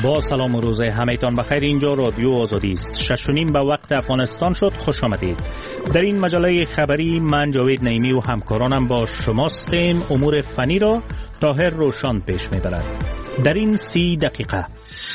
با سلام و روز همه‌تان بخیر. اینجا رادیو آزادی است. 6:30 به وقت افغانستان شد. خوش آمدید. در این مجله خبری من جاوید نعیمی و همکارانم با شماستیم. امور فنی را طاهر روشان پیش می‌برد. در این 30 دقیقه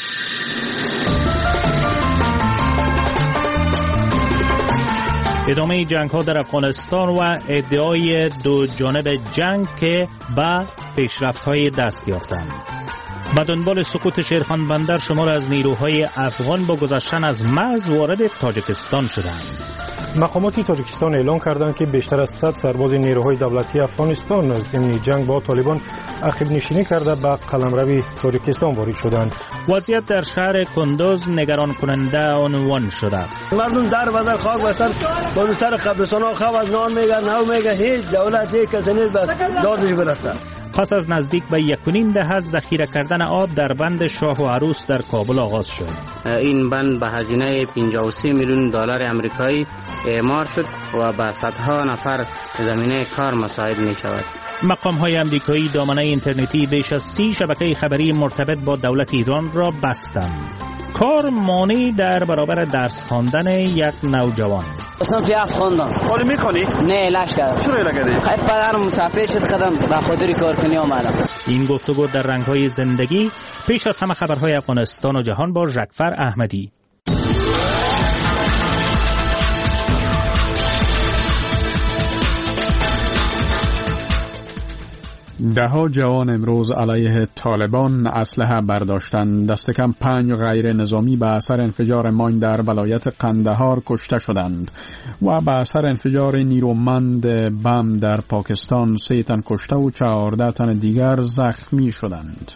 ادامه جنگ ها در افغانستان و ادعای دو جانب جنگ که به پیشرفت های دست یافتند. به دنبال سقوط شیرخان بندر شمار از نیروهای افغان با گذشتن از مرز وارد تاجیکستان شدند. مقامات تاجیکستان اعلام کردند که بیشتر از 100 سرباز نیروهای دولتی افغانستان از ضمن جنگ با طالبان عقب نشینی کرده به قلمرو تاجیکستان وارد شدند. وضعیت در شهر کندوز نگران کننده عنوان شده. مردم در بدر خاک بستر با سر قبرستان ها خواب از نان میگه نو میگه هیچ دولت هیچ کسی نیست بس دادش برسه. پس از نزدیک به 1.5 دهه ذخیره کردن آب در بند شاه و عروس در کابل آغاز شد. این بند به هزینه 53 میلیون دلار آمریکایی اعمار شد و به صدها نفر زمینه کار مساعد می شود. مقام‌های آمریکایی دامنه اینترنتی بیش از 30 شبکه خبری مرتبط با دولت ایران را بستند. کار مانعی در برابر درس خواندن یک نوجوان. اصلا پیاف خواندم. حالی میخونی؟ نه لاش کردم. چرا لگدی؟ خیلی پدرم مسافر شد خدم به خاطر کار کنی آمدم. این گفتگو در رنگ‌های زندگی. پیش از همه خبرهای افغانستان و جهان با ژکفر احمدی. ده‌ها جوان امروز علیه طالبان اسلحه برداشتند. دست کم 5 غیر نظامی به اثر انفجار ماین در ولایت قندهار کشته شدند و به اثر انفجار نیرومند بم در پاکستان 3 تن کشته و 14 تن دیگر زخمی شدند.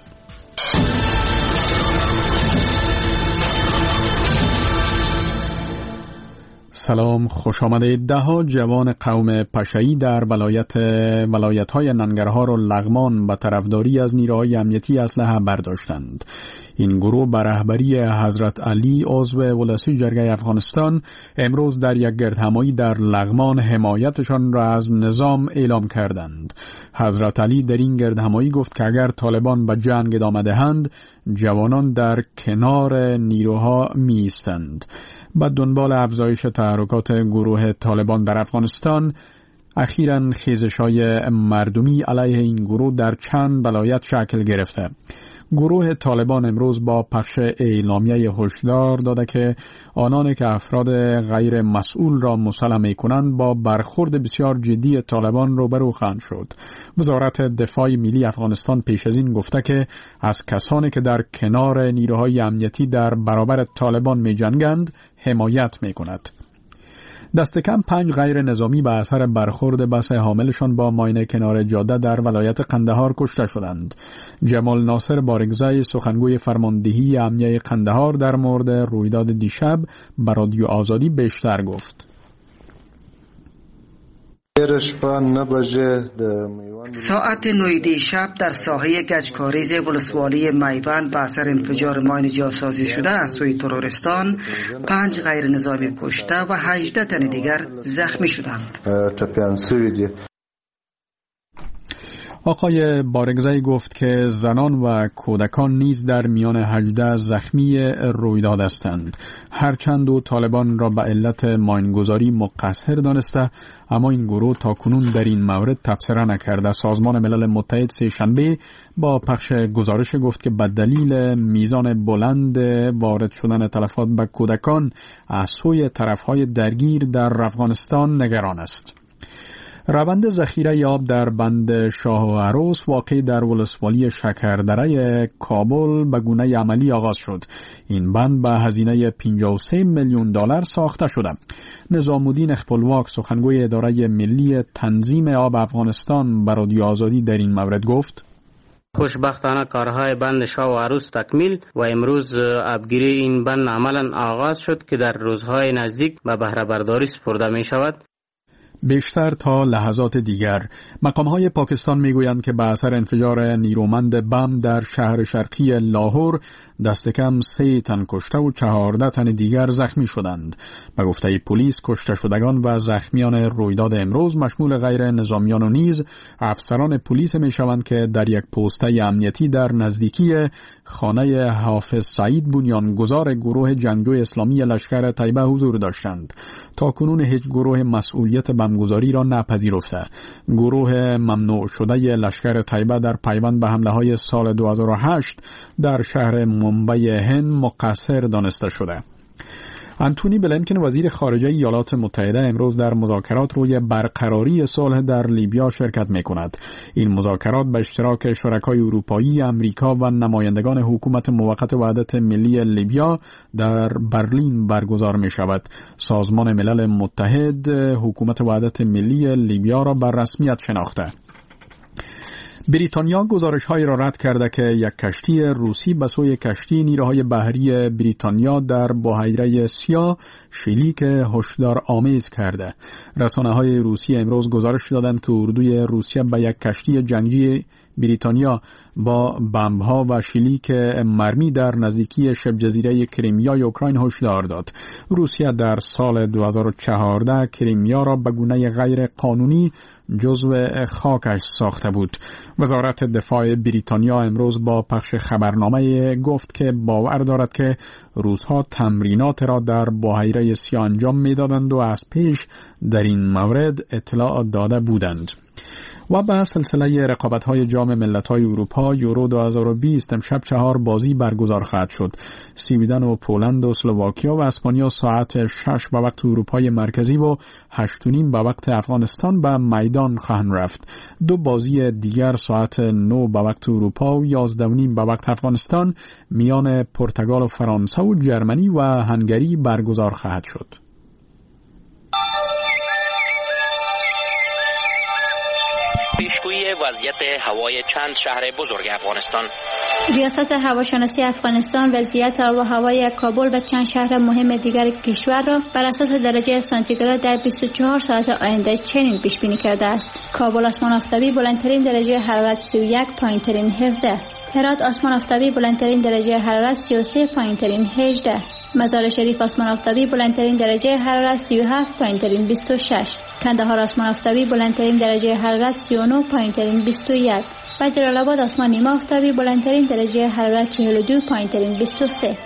سلام، خوش آمدید. ده‌ها جوان قوم پشه‌ای در ولایت‌های ننگرهار و لغمان به طرفداری از نیروهای امنیتی اسلحه برداشتند. این گروه به رهبری حضرت علی عضو ولسی جرگه افغانستان امروز در یک گردهمایی در لغمان حمایتشان را از نظام اعلام کردند. حضرت علی در این گردهمایی گفت که اگر طالبان به جنگ ادامه دهند جوانان در کنار نیروها می ایستند. با دنبال افزایش تحرکات گروه طالبان در افغانستان، اخیراً خیزش‌های مردمی علیه این گروه در چند ولایت شکل گرفته. گروه طالبان امروز با پخش اعلامیه هشدار داده که آنان که افراد غیر مسئول را مسلح می‌کنند با برخورد بسیار جدی طالبان روبرو خواهند شد. وزارت دفاع ملی افغانستان پیش از این گفته که از کسانی که در کنار نیروهای امنیتی در برابر طالبان می‌جنگند حمایت می‌کند. دست کم 5 غیر نظامی به اثر برخورد بس حاملشان با ماین کنار جاده در ولایت قندهار کشته شدند. جمال ناصر بارگزای سخنگوی فرماندهی امنیه قندهار در مورد رویداد دیشب به رادیو آزادی بیشتر گفت. ساعت 9 شب در ساحه گچکاریز ولسوالی میوند به اثر انفجار ماین جاسازی شده از سوی ترورستان 5 غیر نظامی کشته و 18 تن دیگر زخمی شدند. آقای بارگزایی گفت که زنان و کودکان نیز در میان 18 زخمی رویداد هستند. هرچند و طالبان را به علت ماینگذاری مقصر دانسته، اما این گروه تاکنون در این مورد تبصره نکرده. سازمان ملل متحد سه‌شنبه با پخش گزارش گفت که به دلیل میزان بلند وارد شدن تلفات به کودکان از سوی طرفهای درگیر در افغانستان نگران است. روند ذخیره آب در بند شاه و عروس واقع در ولسوالی شکردره کابل به گونه عملی آغاز شد. این بند به هزینه 53 میلیون دلار ساخته شده. نظام الدین اخپلواک سخنگوی اداره ملی تنظیم آب افغانستان به رادیو آزادی در این مورد گفت: خوشبختانه کارهای بند شاه و عروس تکمیل و امروز آبگیری این بند عملاً آغاز شد که در روزهای نزدیک به بهره برداری سپرده می شود. بیشتر تا لحظات دیگر. مقام‌های پاکستان میگویند که به اثر انفجار نیرومند بم در شهر شرقی لاهور دست کم 3 تن کشته و 14 تن دیگر زخمی شدند. به گفته پلیس کشته شدگان و زخمیان رویداد امروز مشمول غیر نظامیان و نیز افسران پلیس میشوند که در یک پوسته امنیتی در نزدیکی خانه حافظ سعید بنیانگذار گروه جنگجوی اسلامی لشکر طیبه حضور داشتند. تا کنون هیچ گروه مسئولیت بمبگذاری را نپذیرفته. گروه ممنوع شده لشکر طیبه در پیوند به حمله‌های سال 2008 در شهر منبع هند مقصر دانسته شده. آنتونی بلینکن وزیر خارجه ایالات متحده امروز در مذاکرات روی برقراری صلح در لیبیا شرکت می‌کند. این مذاکرات به اشتراک شرکای اروپایی، امریکا و نمایندگان حکومت موقت وحدت ملی لیبیا در برلین برگزار می‌شود. سازمان ملل متحد حکومت وحدت ملی لیبیا را به رسمیت شناخته. بریتانیا گزارش‌هایی را رد کرده که یک کشتی روسی به سوی کشتی نیروهای بحری بریتانیا در بحیره سیاه شلیک هشدارآمیز کرده. رسانه‌های روسی امروز گزارش دادند که اردوی روسیه به یک کشتی جنگی بریتانیا با بمب‌ها و شلیک مرمی در نزدیکی شبه جزیره کریمیا اوکراین هشدار داد. روسیه در سال 2014 کریمیا را به گونه غیر قانونی جزو خاکش ساخته بود. وزارت دفاع بریتانیا امروز با پخش خبرنامه گفت که باور دارد که روس‌ها تمرینات را در بحیره سیاه انجام می‌دادند و از پیش در این مورد اطلاع داده بودند. و به سلسله رقابت‌های جام ملت‌های اروپا یورو 2020 امشب 4 بازی برگزار خواهد شد. سویدن و پولند و اسلواکیا و اسپانیا ساعت 6 به وقت اروپای مرکزی و 8:30 به وقت افغانستان به میدان خواهند رفت. 2 بازی دیگر ساعت 9 به وقت اروپا و 11:30 به وقت افغانستان میان پرتغال و فرانسه و جرمنی و هنگری برگزار خواهد شد. پیشگویی وضعیت هوای چند شهر بزرگ افغانستان. ریاست هواشناسی افغانستان وضعیت آب و هوای کابل و چند شهر مهم دیگر کشور را بر اساس درجه سانتیگراد در 24 ساعت آینده چنین پیش بینی کرده است: کابل آسمان آفتابی بلندترین درجه حرارت 31، پایینترین 17. هرات آسمان آفتابی بلندترین درجه حرارت 33، پایینترین 18. مزار شریف آسمان آفتابی بلندترین درجه حرارت 37، پایینترین 26. کندهار آسمان آفتابی بلندترین درجه حرارت 39، پایینترین 21. و جلال آباد آسمان نیمه آفتابی بلندترین درجه حرارت 42، پایینترین 23.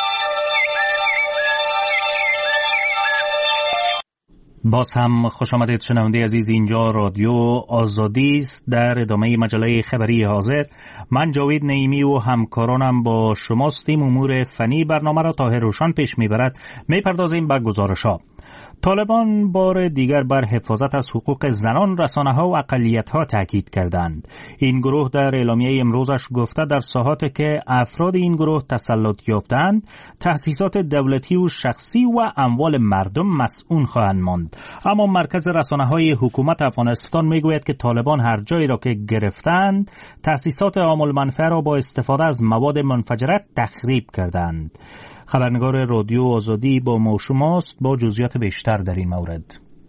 باز هم خوش آمدید شنونده عزیز، اینجا رادیو آزادی است. در ادامه مجله خبری حاضر من جاوید نعیمی و همکارانم با شماستیم. امور فنی برنامه را طاهر روشن پیش میبرد. میپردازیم به گزارش‌ها. طالبان بار دیگر بر حفاظت از حقوق زنان، رسانه‌ها و اقلیت‌ها تاکید کردند. این گروه در اعلامیه امروزش گفته در ساحاتی که افراد این گروه تسلط یافتند، تأسیسات دولتی و شخصی و اموال مردم مسئول خواهند ماند. اما مرکز رسانه‌های حکومت افغانستان میگوید که طالبان هر جایی را که گرفتند، تأسیسات عام المنفعه را با استفاده از مواد منفجره تخریب کردند. خبرنگار رادیو آزادی با ما و شماست با جزئیات بیشتر در این مورد.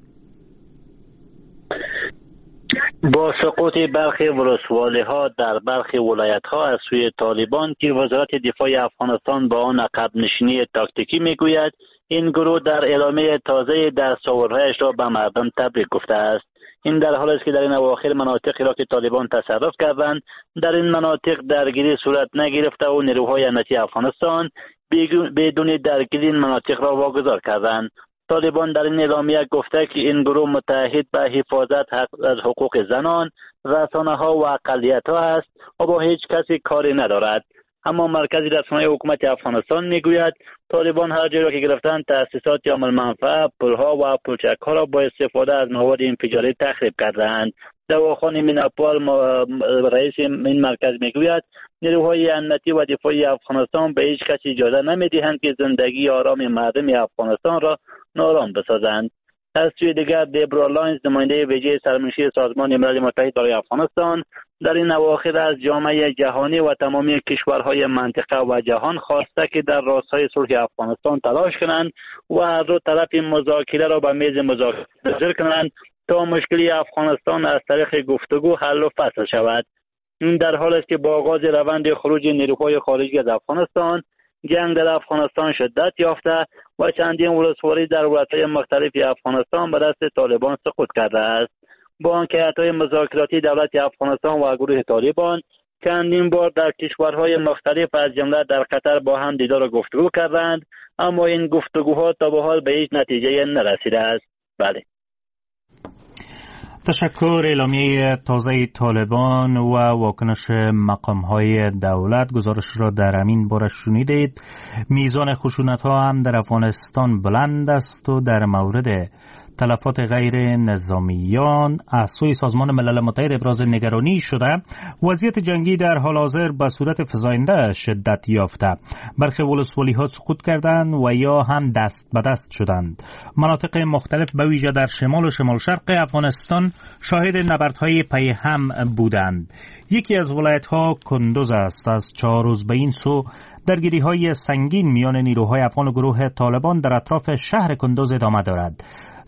با سقوط برخی ولسوالی‌ها در برخی ولایت‌ها از سوی طالبان که وزارت دفاع افغانستان با آن عقب نشینی تاکتیکی میگوید، این گروه در اعلامیه تازه دستاوردهایش را به مردم تبریک گفته است. این در حالی است که در این اواخر مناطقی را که طالبان تصرف کردند در این مناطق درگیری صورت نگرفته و نیروهای امنیتی افغانستان بدون درگیری این مناطق را واگذار کردند. طالبان در این اعلامیه گفته که این گروه متحد به حفاظت از حقوق زنان، رسانه‌ها و اقلیت‌ها است و با هیچ کسی کاری ندارد. اما مرکز رسانه‌های حکومت افغانستان میگوید طالبان هر جایی را که گرفتند تأسیسات عام المنفعه، پل‌ها و پلچک‌ها را با استفاده از مواد انفجاری تخریب کردند. دواخان میناپال رئیس این مرکز میگوید نیروهای امنیتی و دفاعی افغانستان به هیچ کسی اجازه نمیدهند که زندگی آرام مردم افغانستان را ناآرام بسازند. از سوی دیگر دیبرا لاینز، نماینده ویژه سرمنشی سازمان ملل متحد برای افغانستان، در این اواخر از جامعه جهانی و تمامی کشورهای منطقه و جهان خواسته که در راستای صلح افغانستان تلاش کنند و هر دو طرف مذاکره را به میز مذاکره حاضر کنند تا مشکلی افغانستان از طریق گفتگو حل و فصل شود. این در حالی است که با آغاز روند خروج نیروهای خارجی از افغانستان، جنگ در افغانستان شدت یافته و چندین ولسوالی در ولایت‌های مختلف افغانستان به دست طالبان سقوط کرده است. با آنکه هیئت‌های مذاکراتی دولت افغانستان و گروه طالبان چندین بار در کشورهای مختلف از جمله در قطر با هم دیدار و گفتگو کردند، اما این گفتگوها تا به حال به هیچ نتیجه نرسیده است. بله. تشکر. اعلامیه تازه طالبان و واکنش مقام‌های دولت. گزارش را در همین باره شنیدید. میزان خشونت‌ها هم در افغانستان بلند است و در مورد تلفات غیر نظامیان از سوی سازمان ملل متحد ابراز نگرانی شده. وضعیت جنگی در حال حاضر به صورت فزاینده شدت یافته. برخی ولسوالی‌ها سقوط کردند و یا هم دست به دست شدند. مناطق مختلف به ویژه در شمال و شمال شرق افغانستان شاهد نبردهای پی هم بودند. یکی از ولایت‌ها کندوز است. از 4 روز به این سو درگیری‌های سنگین میان نیروهای افغان و گروه طالبان در اطراف شهر کندوز ادامه دارد.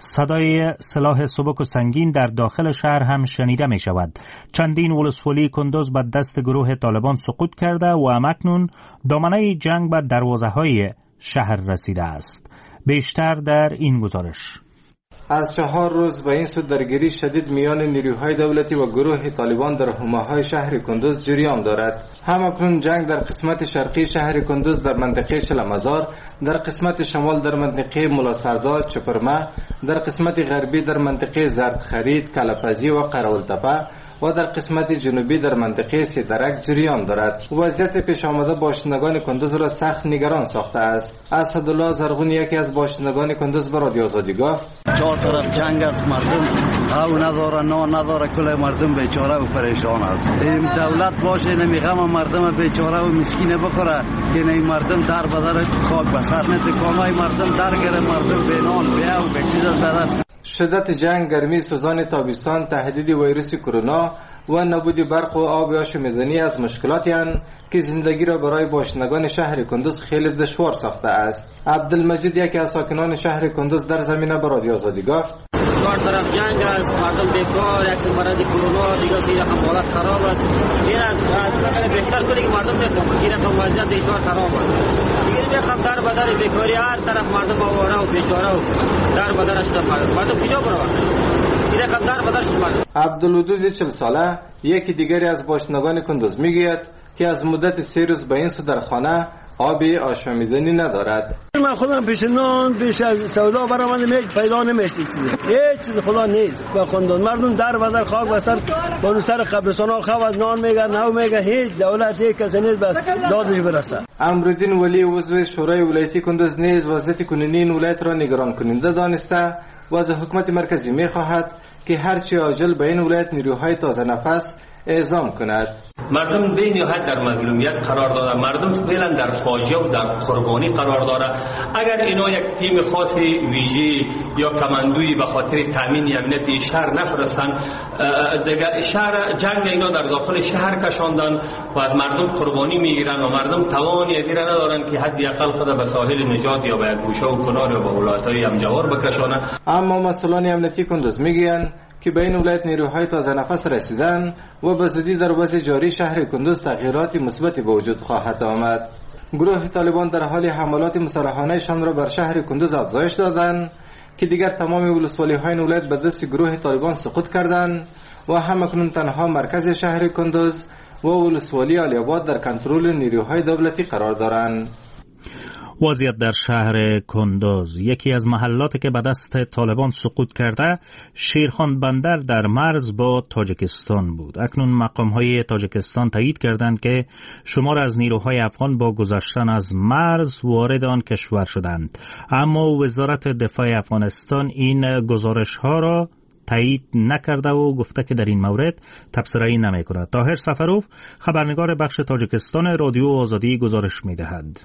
صدای سلاح سبک و سنگین در داخل شهر هم شنیده می شود. چندین ولسوالی کندوز به دست گروه طالبان سقوط کرده و همکنون دامنه جنگ به دروازه های شهر رسیده است. بیشتر در این گزارش. از 4 روز به این سو درگیری شدید میان نیروهای دولتی و گروه طالبان در حومه‌های شهر کندوز جریان دارد. همکنون جنگ در قسمت شرقی شهر کندوز در منطقه شلمزار، در قسمت شمال در منطقه ملاسردار چپرمه، در قسمت غربی در منطقه زردخرید، کلپزی و قراولتپه و در قسمت جنوبی در منطقه سیدرک جریان دارد. وضعیت پیش آمده باشندگان کندوز را سخت نگران ساخته است. اسدالله زرغون یکی از باشندگان کندوز به رادیو آزادی گفت: 4 طرف جنگ است، مردم او نداره، نان نداره، کل مردم بیچاره و پریشان است. این دولت باشه نمیغم مردم بیچاره و مسکین بخوره که این مردم در بدر خاک بسر نتکانای مردم درگیره، مردم به نان بیا و به چیز است بدر. شدت جنگ، گرمی سوزان تابستان، تهدید ویروس کرونا و نبود برق و آب آشامیدنی از مشکلاتی هستند که زندگی را برای باشندگان شهر کندوز خیلی دشوار ساخته است. عبدالمجید یکی از ساکنان شهر کندوز در زمینه به رادیو آزادی گفت: 4 طرف جنگ است، مردم بیکار، یک مرض کرونا دیگه سیر حالت خراب است. این از بهتر کنه که مردم نفهمن این رقم وضعیت بسیار خراب است. دیگه بخوام در بدر بیکاری هر طرف مردم آواره و بیچاره و در بدرش مردم کجا بروند؟ این رقم در بدرش مردم. عبدالودود 40 ساله یکی دیگری از باشندگان کندوز میگوید که از مدت 3 روز به این سو در خانه آبی آشامیدنی ندارد. من خودم پیش نان پیش از سودا برام پیدا نمیشه، هیچ چیز خدا نیست. با خندان مردم در بدر خاک بسر با سر قبرستان ها خواهد نان میگن نو میگن، هیچ دولت یک کسی نیست بس دادش برسه. امرالدین ولی عضو شورای ولایتی کندوز نیز وضعیت کنونی این ولایت را نگران کننده دانسته و از حکومت مرکزی میخواهد که هرچی عاجل به این ولایت نیروهای تازه نفس اعزام کند. مردم به نهایت در مظلومیت قرار داره، مردم فعلا در فاجعه و در قربانی قرار داره. اگر اینا یک تیم خاص ویژه یا کماندویی به خاطر تامین امنیت شهر نفرستن، دیگر شهر جنگ اینا در داخل شهر کشاندن و از مردم قربانی میگیرن و مردم توانی از این ندارن که حداقل خود به ساحل نجات یا به گوشه و کنار یا به ولایت‌های همجوار بکشانن. اما مسئولان امنیتی کندوز میگویند که به این ولایت نیروهای تازه نفس رسیدن و به زودی در وضع جاری شهر کندوز تغییرات مثبتی به وجود خواهد آمد. گروه طالبان در حال حملات مسلحانه‌شان را بر شهر کندوز افزایش دادند که دیگر تمام ولسوالی‌های این ولایت به دست گروه طالبان سقوط کردند و همکنون تنها مرکز شهر کندوز و ولسوالی علی‌آباد در کنترل نیروهای دولتی قرار دارند. وضعیت در شهر کندوز، یکی از محلاتی که به دست طالبان سقوط کرده، شیرخان بندر در مرز با تاجیکستان بود. اکنون مقام‌های تاجیکستان تایید کردند که شمار از نیروهای افغان با گذشتن از مرز وارد آن کشور شدند، اما وزارت دفاع افغانستان این گزارش‌ها را تایید نکرده و گفته که در این مورد تبصره‌ای نمی‌کند. طاهر سفروف، خبرنگار بخش تاجیکستان رادیو آزادی، گزارش می‌دهد.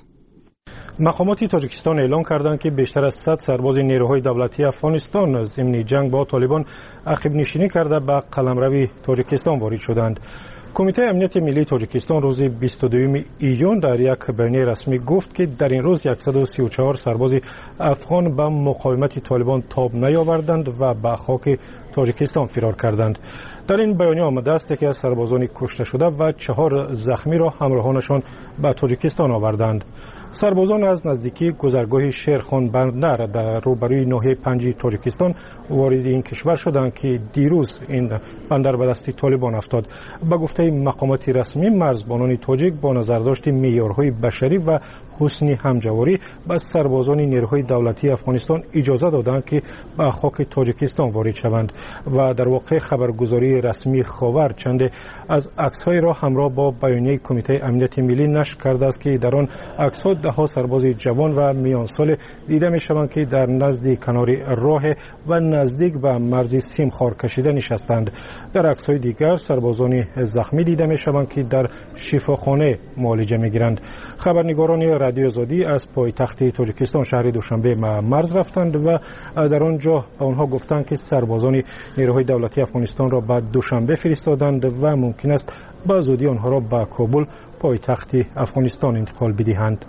مقامات تاجیکستان اعلام کردند که بیشتر از 100 سرباز نیروهای دولتی افغانستان ضمن جنگ با طالبان عقب نشینی کرده به قلمرو تاجیکستان وارد شدند. کمیته امنیت ملی تاجیکستان روز 22 ایون در یک بیانیه رسمی گفت که در این روز 134 سرباز افغان به مقاومت طالبان تاب نیاوردند و به خاک تاجیکستان فرار کردند. در این بیانیه آمده است که از سربازان کشته شده و 4 زخمی را همراهانشان به تاجیکستان آوردند. سربازان از نزدیکی گذرگاه شیرخان بندر در روبروی ناحیه پنجی تاجیکستان وارد این کشور شدند که دیروز این بندر به دست طالبان افتاد. به گفته مقامات رسمی، مرزبانان تاجیک با نظرداشت معیارهای بشری و حسن همجواری به سربازان نیروهای دولتی افغانستان اجازه دادند که به خاک تاجیکستان وارد شوند و در واقع خبرگزاری رسمی خاور چند از عکس‌های را همراه با بیانیه کمیته امنیت ملی نشر کرده است که در آن عکس‌ها ده‌ها سرباز جوان و میان سال دیده می‌شوند که در نزد کنار راه و نزدیک به مرز سیمخوار کشیده نشستند. در عکس‌های دیگر سربازان زخمی دیده می‌شوند که در شفاخانه معالجه می‌گیرند. خبرنگاران رادیو آزادی از پایتخت تاجیکستان شهر دوشنبه مرز رفتند و در آنجا به آنها گفتند که سربازان نیروهای دولتی افغانستان را به دوشنبه فرستادند و ممکن است به زودی آنها را به کابل پایتخت افغانستان انتقال بدهند.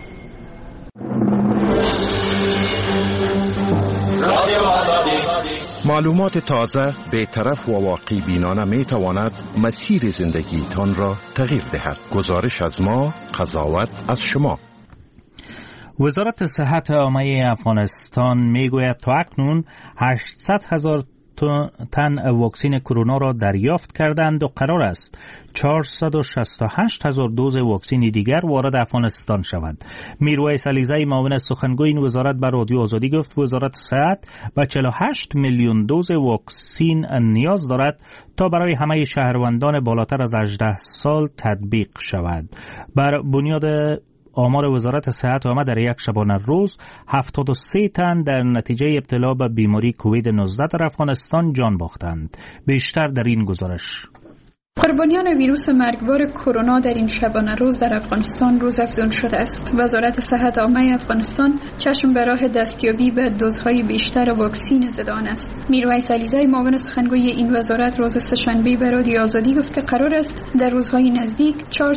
معلومات تازه، بی‌طرف و واقعی بینانه می تواند مسیر زندگیتان را تغییر دهد. گزارش از ما، قضاوت از شما. وزارت صحت عامه افغانستان میگوید تا اکنون 800,000 تن واکسن کرونا را دریافت کردند و قرار است 468,000 دوز واکسن دیگر وارد افغانستان شود. میرویس علیزی معاون سخنگوی این وزارت به رادیو آزادی گفت وزارت صحت به 48 میلیون دوز واکسن نیاز دارد تا برای همه شهروندان بالاتر از 18 سال تطبیق شود. بر بنیاد آمار وزارت صحت عامه در یک شبانه روز 73 تن در نتیجه ابتلا به بیماری کووید 19 در افغانستان جان باختند. بیشتر در این گزارش. قربانیان ویروس مرگبار کرونا در این شبانه روز در افغانستان روزافزون شده است. وزارت صحت عامه افغانستان چشم به راه دستیابی به دوزهای بیشتر واکسن ضد آن است. میرویس علیزی معاون سخنگوی این وزارت روز سه‌شنبه به رادیو آزادی گفت که قرار است در روزهای نزدیک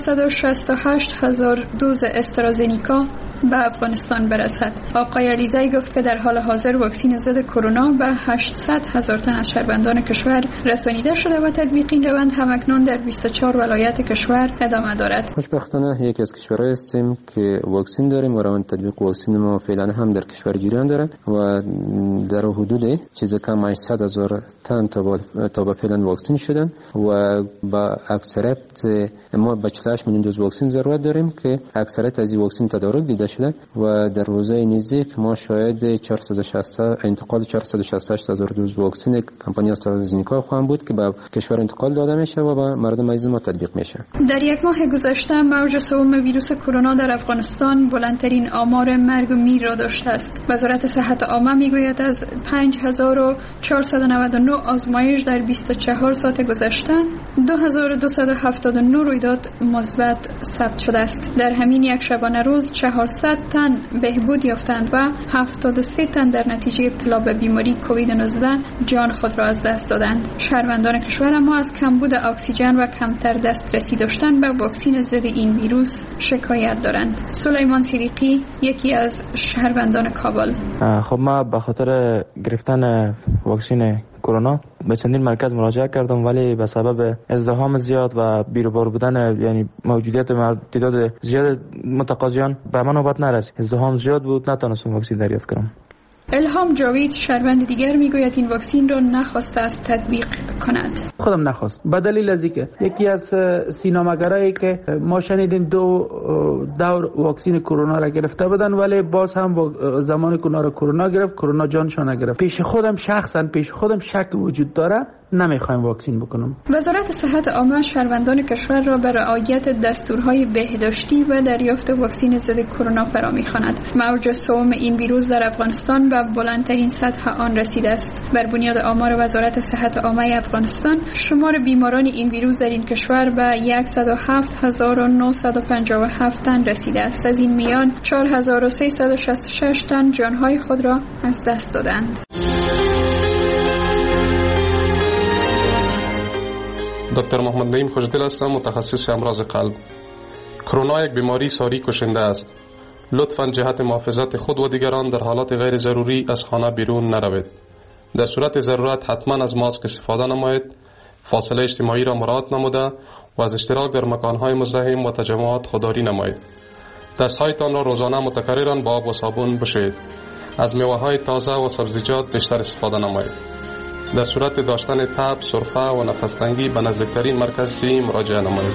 468,000 دوز استرازنیکا به افغانستان برسد. آقای علیزی گفت که در حال حاضر واکسن ضد کرونا به 800,000 تن از شهروندان کشور رسانیده شده و تطبیق این روند همکنون در 24 ولایت کشور ادامه دارد. خوشبختانه یکی از کشورهای هستیم که واکسن داریم و روند تطبیق واکسن ما فعلا هم در کشور جریان دارد و در حدود چیز کم 800,000 تن تا به فعلا واکسن شدن و با اکثریت ما به 48 میلیون دوز واکسن ضرورت داریم که اکثریت از این واکسن تدارک دیده شده و در روزهای نزدیک ما شاید انتقال 468,000 دوز واکسن کمپانی استرازنیکا خواهم بود که به کشور انتقال داده میشه و به مردم عزیز ما تطبیق میشه. در یک ماه گذشته موج سوم ویروس کرونا در افغانستان بلندترین آمار مرگ و میر را داشته است. وزارت صحت عامه میگوید از 5499 آزمایش در 24 ساعت گذشته 2279 رویداد مثبت ثبت شده است. در همین یک شبانه روز 400 تن بهبود یافتند و 73 تن در نتیجه ابتلا به بیماری کووید 19 جان خود را از دست دادند. شهروندان کشور اما از کمبود اکسیژن و کمتر دسترسی داشتن به واکسن ضد این ویروس شکایت دارند. سلیمان صدیقی یکی از شهروندان کابل: خب ما به خاطر گرفتن واکسن کرونا به چندین مرکز مراجعه کردم ولی به سبب ازدحام زیاد و بیروبار بودن یعنی موجودیت تعداد زیاد متقاضیان به من نوبت نرسید. ازدحام زیاد بود نتونستم واکسن دریافت کنم. الهام جاوید شهروند دیگر میگوید این واکسن را نخواسته است تطبیق کند. خودم نخواست به دلیل از اینکه یکی از سینماگرایی که ما شنیدیم 2 دور واکسن کرونا را گرفته بودن ولی باز هم با زمان کرونا گرفت کرونا جانشان نگرفت. پیش خودم شک وجود داره نمیخوایم واکسن بکنم. وزارت صحت عامه شهروندان کشور را به رعایت دستورهای بهداشتی و دریافت واکسن ضد کرونا فرا می‌خواند. موج سوم این ویروس در افغانستان به بلندترین سطح آن رسیده است. بر بنیاد آمار وزارت صحت عامه افغانستان شمار بیماران این ویروس در این کشور به 107,957 تن رسیده است. از این میان 4,366 تن جانهای خود را از دست دادند. دکتر محمد نعیم خوشدل هستم، متخصص امراض قلب. کرونا یک بیماری ساری کشنده است. لطفاً جهت محافظت خود و دیگران در حالات غیر ضروری از خانه بیرون نروید. در صورت ضرورت حتما از ماسک استفاده نمایید، فاصله اجتماعی را مراعات نموده و از اشتراک در مکانهای مزدحم و تجمعات خودداری نمایید. دستهایتان را روزانه متکررا با آب و صابون بشویید. از میوه‌های تازه و سبزیجات بیشتر استفاده نمایید. در صورت داشتن تب، سرفه و نفس تنگی به نزدیکترین مرکز صحی مراجعه نمایید.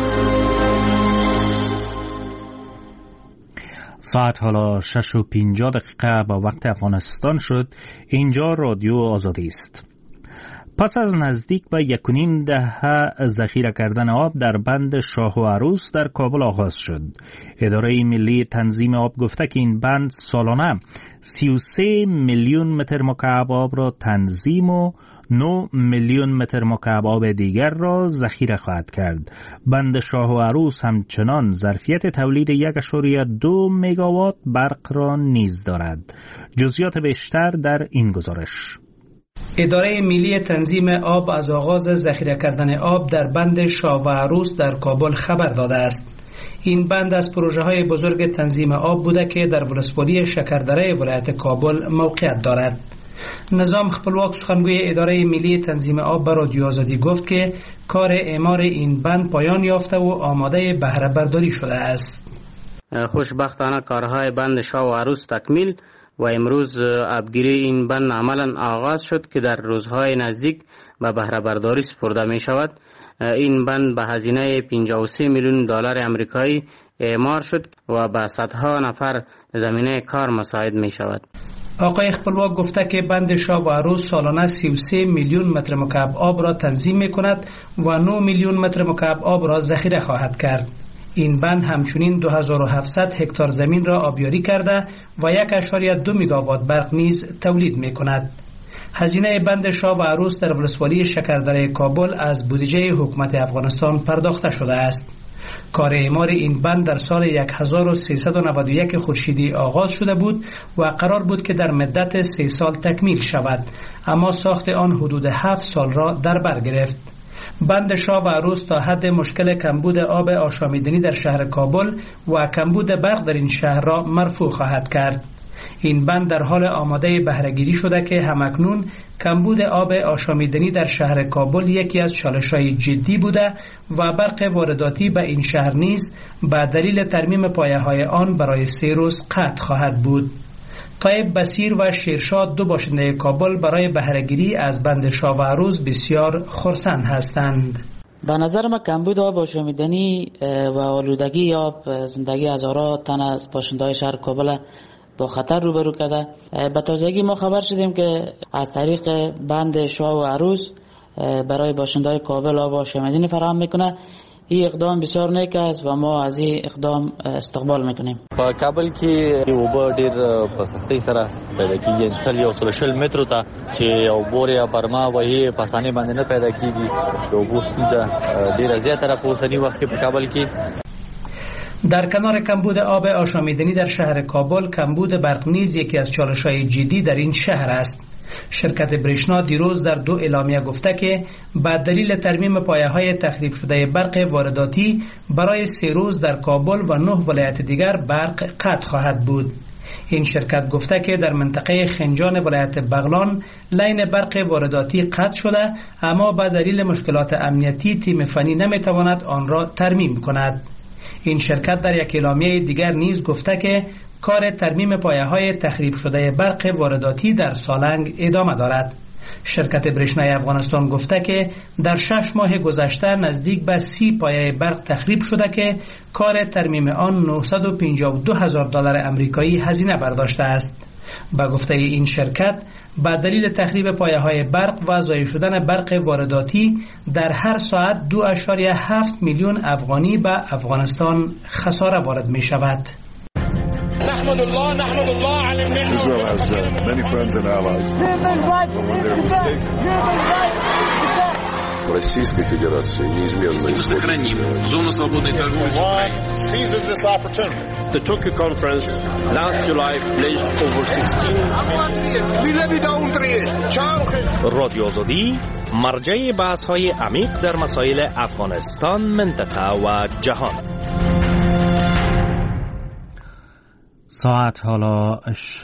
ساعت حالا 6:50 با وقت افغانستان شد. اینجا رادیو آزادی است. پس از نزدیک به 1.5 دهه ذخیره کردن آب در بند شاه و عروس در کابل آغاز شد. اداره ملی تنظیم آب گفته که این بند سالانه 33 میلیون متر مکعب آب را تنظیم و 9 میلیون متر مکعب آب دیگر را ذخیره خواهد کرد. بند شاه و عروس همچنان ظرفیت تولید 1.2 مگاوات برق را نیز دارد. جزئیات بیشتر در این گزارش. اداره ملی تنظیم آب از آغاز ذخیره کردن آب در بند شاه و عروس در کابل خبر داده است. این بند از پروژه‌های بزرگ تنظیم آب بوده که در ولسوالی شکردره ولایت کابل موقعیت دارد. نظام خپلواک سخنگوی اداره ملی تنظیم آب به رادیو آزادی گفت که کار اعمار این بند پایان یافته و آماده بهره برداری شده است. خوشبختانه کارهای بند شاه و عروس تکمیل و امروز آبگیری این بند عملا آغاز شد که در روزهای نزدیک به بهره برداری سپرده می شود. این بند به هزینه 53 میلیون دلار آمریکایی اعمار شد و به صدها نفر زمینه کار مساعد می شود. آقای خپلواک گفته که بند شاه و عروس سالانه 33 میلیون متر مکعب آب را تنظیم می کند و 9 میلیون متر مکعب آب را ذخیره خواهد کرد. این بند همچنین 2700 هکتار زمین را آبیاری کرده و 1.2 مگاوات برق نیز تولید می کند. هزینه بند شاه و عروس در ولسوالی شکردره کابل از بودجه حکومت افغانستان پرداخته شده است. کار اعمار این بند در سال 1391 خورشیدی آغاز شده بود و قرار بود که در مدت 3 سال تکمیل شود، اما ساخت آن حدود 7 سال را در بر گرفت. بند شاه و عروس تا حد مشکل کمبود آب آشامیدنی در شهر کابل و کمبود برق در این شهر را مرفوع خواهد کرد. این بند در حال آماده بهره‌گیری شده که همکنون کمبود آب آشامیدنی در شهر کابل یکی از چالش‌های جدی بوده و برق وارداتی به این شهر نیز به دلیل ترمیم پایه‌های آن برای 3 روز قطع خواهد بود. طایب بصیر و شیرشاد 2 باشنده کابل برای بهره‌گیری از بند شاه و عروس بسیار خرسند هستند. به نظر ما کمبود آب آشامیدنی و آلودگی آب زندگی هزاران تن از باشنده‌های شهر کابل با خطر روبرو کرده. به تازگی ما خبر شدیم که از طریق بند شاه و عروس برای باشنده‌های کابل آب آشامیدنی فراهم میکنه. این اقدام بسیار نیک است و ما از این اقدام استقبال میکنیم. په کابل کې اوبه ډیر په سختۍ سره پیدا کیږي، انسل یو 100 مترو ته چې یو بور یا برما وهي په اسانۍ باندې نه پیدا کیږي. د اوبو ستونزه ډیره زیاته را په اوسني وخت کې په کابل کې. در کنار کمبود آب آشامیدنی در شهر کابل، کمبود برق نیز یکی از چالش‌های جدی در این شهر است. شرکت برشنا دیروز در 2 اعلامیه گفته که به دلیل ترمیم پایه‌های تخریب شده برق وارداتی برای 3 روز در کابل و 9 ولایت دیگر برق قطع خواهد بود. این شرکت گفته که در منطقه خنجان ولایت بغلان لین برق وارداتی قطع شده، اما به دلیل مشکلات امنیتی تیم فنی نمیتواند آن را ترمیم کند. این شرکت در یک اعلامیه دیگر نیز گفته که کار ترمیم پایه‌های تخریب شده برق وارداتی در سالنگ ادامه دارد. شرکت برشنای افغانستان گفته که در 6 ماه گذشته نزدیک به 30 پایه برق تخریب شده که کار ترمیم آن 952,000 دلار آمریکایی هزینه برداشته است. با گفته این شرکت، با دلیل تخریب پایه‌های برق و ضایع شدن برق وارداتی در هر ساعت 2.7 میلیون افغانی به افغانستان خساره وارد می شود. نحمد الله على النعمة. Israel has many friends and allies. When they're mistaken. Российской Федерации неизменно сохраним зону свободной торговли с Украиной. Seizes this opportunity. The Tokyo conference last July pledged over 16. رادیو آزادی مرجع بحث‌های عمیق در مسائل افغانستان، منطقه و جهان. ساعت حالا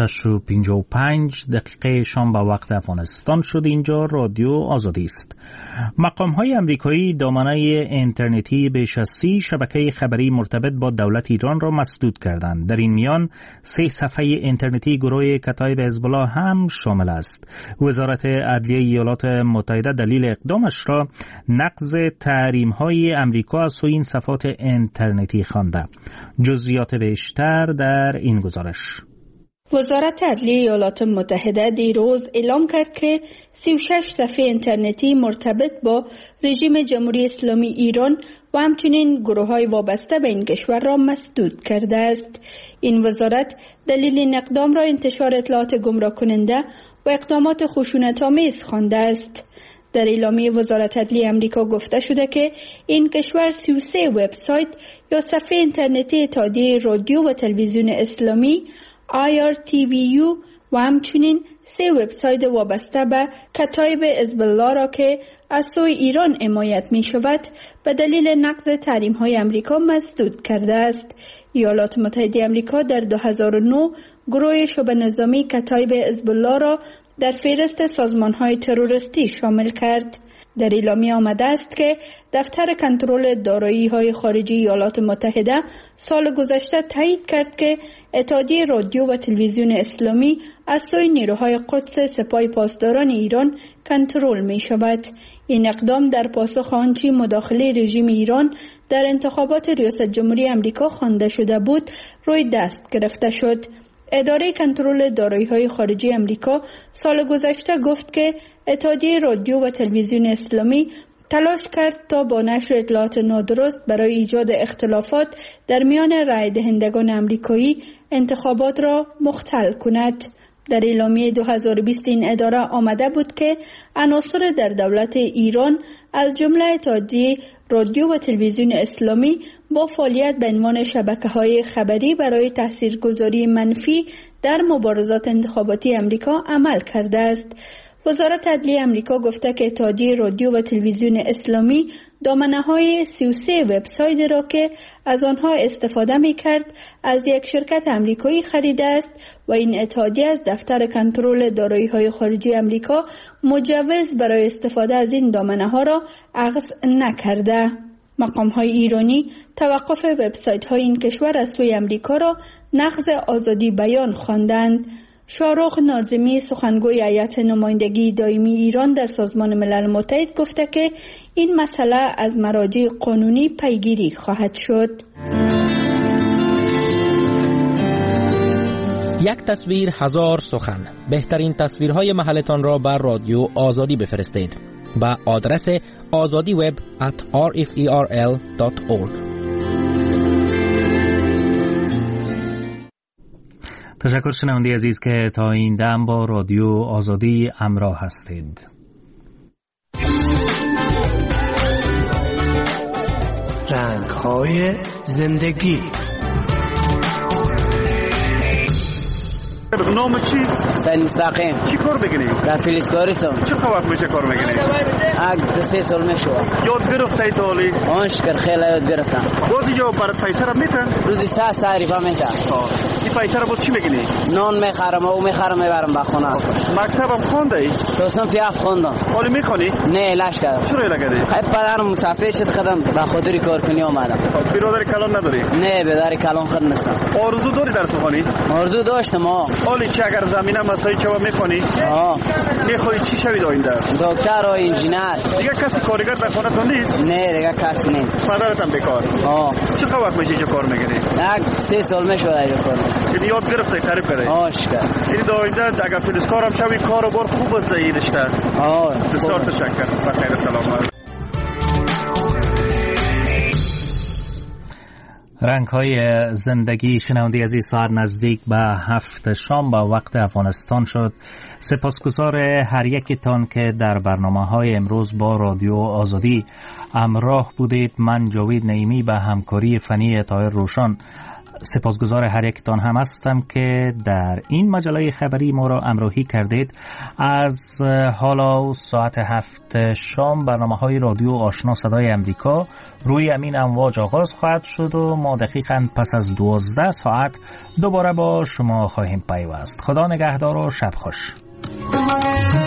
6:55 شام به وقت افغانستان شد. اینجا رادیو آزادی است. مقام‌های امریکایی دامنه اینترنتی بیش از 30 شبکه خبری مرتبط با دولت ایران را مسدود کردند. در این میان 3 صفحه اینترنتی گروه کتایب حزب الله هم شامل است. وزارت عدلیه ایالات متحده دلیل اقدامش را نقض تحریم‌های امریکا از سوی این صفحات اینترنتی خوانده. جزئیات بیشتر در این گزارش. وزارت عدلیه ایالات متحده دیروز اعلام کرد که 36 صفحه اینترنتی مرتبط با رژیم جمهوری اسلامی ایران و همچنین گروه‌های وابسته به این کشور را مسدود کرده است. این وزارت دلیل این اقدام را انتشار اطلاعات گمراه کننده و اقدامات خشونت‌آمیز خوانده است. در اعلامیه وزارت عدلیه امریکا گفته شده که این کشور 33 وبسایت یا صفحه اینترنتی اتحادیه رادیو و تلویزیون اسلامی IRTVU و همچنین 3 وبسایت وابسته به کتایب حزب الله را که از سوی ایران حمایت می شود به دلیل نقض تحریم‌های امریکا مسدود کرده است. ایالات متحده امریکا در 2009 گروه شبه نظامی کتایب حزب الله را در فهرست سازمان‌های تروریستی شامل کرد. در اعلامیه آمده است که دفتر کنترل دارایی‌های خارجی ایالات متحده سال گذشته تایید کرد که اتحادیه رادیو و تلویزیون اسلامی از سوی نیروهای قدس سپاه پاسداران ایران کنترل می شود. این اقدام در پاسخ آنچه مداخله رژیم ایران در انتخابات ریاست جمهوری امریکا خوانده شده بود روی دست گرفته شد. اداره کنترل دارایی‌های خارجی امریکا سال گذشته گفت که اتحادیه رادیو و تلویزیون اسلامی تلاش کرد تا با نشر اطلاعات نادرست برای ایجاد اختلافات در میان رای دهندگان امریکایی انتخابات را مختل کند. در اعلامیه 2020 این اداره آمده بود که عناصر در دولت ایران از جمله اتحادیه رادیو و تلویزیون اسلامی با فعالیت به عنوان شبکه‌های خبری برای تاثیرگذاری منفی در مبارزات انتخاباتی امریکا عمل کرده است. وزارت عدلیه امریکا گفته که اتحادیه رادیو و تلویزیون اسلامی دامنه‌های 33 وبسایت را که از آنها استفاده می‌کرد از یک شرکت امریکایی خریده است و این اتحادیه از دفتر کنترل دارایی‌های خارجی امریکا مجوز برای استفاده از این دامنه‌ها را اخذ نکرده. مقام‌های ایرانی توقف وبسایت‌های این کشور از سوی امریکا را نقض آزادی بیان خواندند. شاهرخ ناظمی سخنگوی هیئت نمایندگی دائمی ایران در سازمان ملل متحد گفته که این مسئله از مراجع قانونی پیگیری خواهد شد. یک تصویر هزار سخن. بهترین تصویرهای محلتان را بر رادیو آزادی بفرستید با آدرس azadiweb@rferl.org. تشکر شنونده عزیز که تا این دم با رادیو آزادی همراه هستید. رنگ‌های زندگی. نام چیست؟ سید مستقیم. چی کار میکنی؟ در فلزکاریستم. چه وقت میشه کار میکنی؟ اگه 3 سال میشه. یاد گرفتی تالی؟ آنشکر خیلی یاد گرفتم. بازی جو برات پیسه را میتن؟ روزی 3 تعریفه میتن. این پیسه را بود چی میکنی؟ نان میخرم و میخرم میبرم به خونه. مکتبم خوانده ای؟ تو صنف 7 خوندم. حالی میخونی؟ نه لش کردم. چرا لگدی؟ ای پدرم مسافر شد خدم به خاطر کار کنی اومدم. برادر کلان نداری؟ نه برادر کلان خود نیستم. آرزو داری درس بخونی؟ آرزو داشتم. حالی چه اگر زمینه مسایی چه میخونی؟ میخوای چی شوید آینده؟ دکتر و انجینر. دیگه کسی کارگر در خونه تو نیست؟ نه دیگه کسی نیست. پدرت هم بیکار. چه وقت میشه چه کار میکنی؟ 3 سال میشه اینو کار. این یاد گرفته تعریف کنی؟ آشکار. این آینده اگر فلزکار هم شوی کار و بار خوب است این رشته. بسیار تشکر. بخیر سلامت. رنگ‌های زندگی شنونده عزیز ساعت نزدیک به 7 شام با وقت افغانستان شد. سپاسگزار هر یکتان که در برنامه‌های امروز با رادیو آزادی همراه بودید. من جاوید نعیمی به همکاری فنی طاهر روشن سپاسگزار هر یکتان هم هستم که در این مجله خبری ما را همراهی کردید. از حالا ساعت 7 شام برنامه‌های رادیو آشنا صدای امریکا روی امین امواج آغاز خواهد شد و ما دقیقاً پس از 12 ساعت دوباره با شما خواهیم پیوست. خدا نگهدار و شب خوش.